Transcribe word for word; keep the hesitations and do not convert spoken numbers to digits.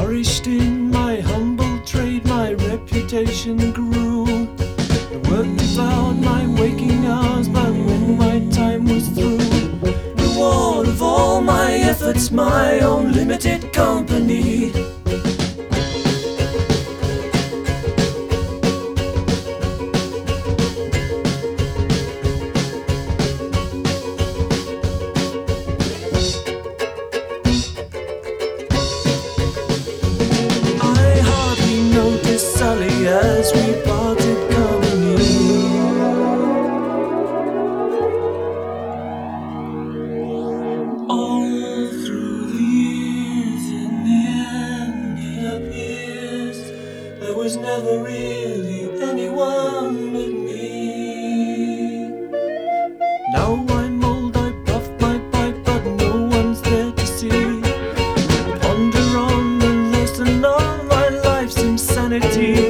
flourished in my humble trade, my reputation grew. The work devoured my waking hours, but when my time was through, reward of all my efforts, my own limited company. Sally, as we parted company, all through the years, in the end it appears there was never really anyone but me. Now I'm old, I puff my pipe, but no one's there to see. Ponder on the lesson of my life's insanity.